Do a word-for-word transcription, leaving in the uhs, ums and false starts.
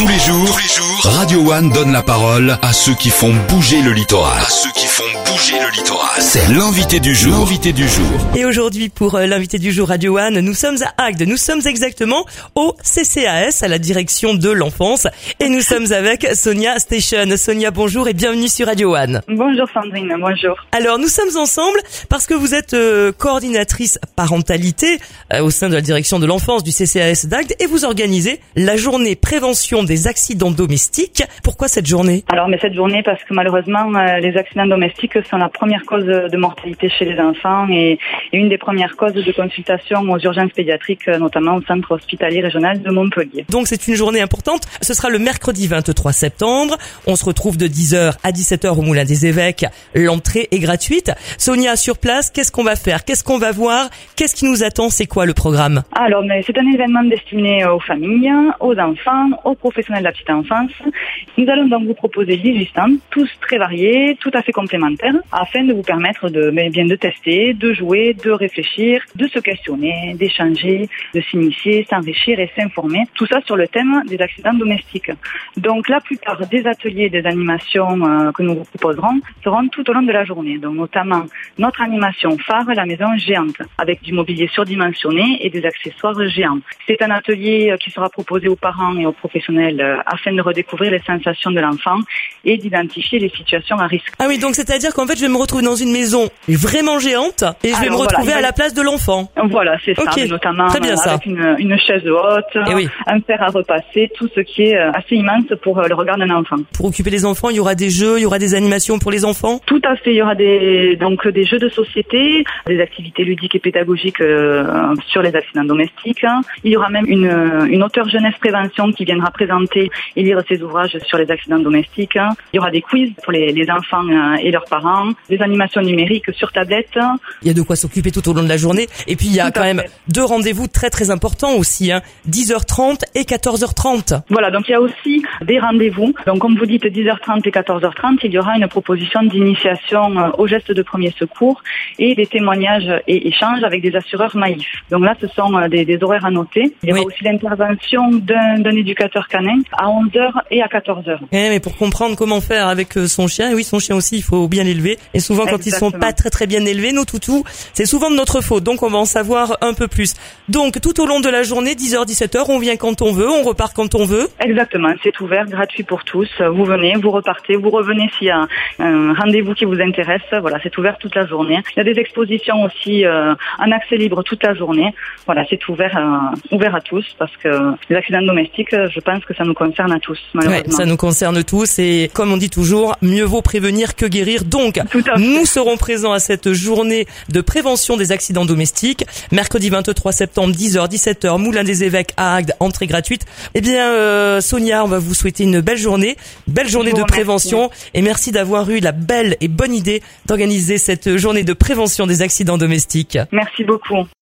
Tous les jours, tous les jours, Radio One donne la parole à ceux qui font bouger le littoral. À ceux qui font bouger le littoral. C'est l'invité du jour. L'invité du jour. Et aujourd'hui, pour euh, l'invité du jour Radio One, nous sommes à Agde. Nous sommes exactement au C C A S, à la direction de l'enfance. Et nous sommes avec Sonia Station. Sonia, bonjour et bienvenue sur Radio One. Bonjour Sandrine, bonjour. Alors, nous sommes ensemble parce que vous êtes euh, coordinatrice parentalité euh, au sein de la direction de l'enfance du C C A S d'Agde et vous organisez la journée prévention des accidents domestiques. Pourquoi cette journée ? Alors, mais cette journée parce que malheureusement, euh, les accidents domestiques sont la première cause de mortalité chez les enfants et, et une des premières causes de consultation aux urgences pédiatriques, notamment au centre hospitalier régional de Montpellier. Donc c'est une journée importante. Ce sera le mercredi vingt-trois septembre. On se retrouve de dix heures à dix-sept heures au Moulin des Évêques. L'entrée est gratuite. Sonia, sur place, qu'est-ce qu'on va faire ? Qu'est-ce qu'on va voir ? Qu'est-ce qui nous attend ? C'est quoi le programme ? Alors, mais c'est un événement destiné aux familles, aux enfants, aux professionnels de la petite enfance. Nous allons donc vous proposer dix-huit stands, tous très variés, tout à fait complémentaires, afin de vous permettre de, bien de tester, de jouer, de réfléchir, de se questionner, d'échanger, de s'initier, s'enrichir et s'informer. Tout ça sur le thème des accidents domestiques. Donc la plupart des ateliers, des animations euh, que nous vous proposerons seront tout au long de la journée. Donc notamment notre animation phare, la maison géante, avec du mobilier surdimensionné et des accessoires géants. C'est un atelier qui sera proposé aux parents et aux professionnels euh, afin de redécouvrir les sensations de l'enfant et d'identifier les situations à risque. Ah oui, donc c'est-à-dire qu'en fait je vais me retrouver dans une maison vraiment géante et je vais Alors, me retrouver voilà, à la place de l'enfant. Voilà, c'est okay. ça, notamment Très bien, ça. avec une, une chaise haute, oui. un fer à repasser, tout ce qui est assez immense pour le regard d'un enfant. Pour occuper les enfants, il y aura des jeux, il y aura des animations pour les enfants ? Tout à fait, il y aura des, donc, des jeux de société, des activités ludiques et pédagogiques euh, sur les accidents domestiques. Il y aura même une, une auteure jeunesse prévention qui viendra présenter et lire ses ouvrages sur les accidents domestiques. Il y aura des quiz pour les, les enfants et leurs parents, des animations numériques sur tablette. Il y a de quoi s'occuper tout au long de la journée. Et puis il y a tout quand même fait. deux rendez-vous très très importants aussi, hein, dix heures trente et quatorze heures trente. Voilà, donc il y a aussi des rendez-vous. Donc comme vous dites, dix heures trente et quatorze heures trente, il y aura une proposition d'initiation aux gestes de premier secours et des témoignages et échanges avec des assureurs Maïf. Donc là, ce sont des, des horaires à noter. Il y aura oui. aussi l'intervention d'un, d'un éducateur canin à onze heures et à quatorze heures. Eh, mais pour comprendre comment faire avec son chien, oui, son chien aussi, il faut bien l'élever. Et souvent, quand Exactement. Ils sont pas très très bien élevés, nos toutous, c'est souvent de notre faute. Donc, on va en savoir un peu plus. Donc, tout au long de la journée, dix heures, dix-sept heures, on vient quand on veut, on repart quand on veut. Exactement, c'est ouvert, gratuit pour tous. Vous venez, vous repartez, vous revenez s'il y a un rendez-vous qui vous intéresse. Voilà, c'est ouvert toute la journée. Il y a des expositions aussi euh, en accès libre toute la journée. Voilà, c'est ouvert, euh, ouvert à tous parce que les accidents domestiques, je pense que ça nous concerne à tous, malheureusement. Ouais, ça nous concerne tous et comme on dit toujours, mieux vaut prévenir que guérir. Donc, nous serons présents à cette journée de prévention des accidents domestiques. Mercredi vingt-trois septembre, dix heures, dix-sept heures, Moulin des Évêques à Agde, entrée gratuite. Eh bien, euh, Sonia, on va vous souhaiter une belle journée, belle journée de prévention et merci d'avoir eu la belle et bonne idée d'organiser cette journée de prévention des accidents domestiques. Merci beaucoup.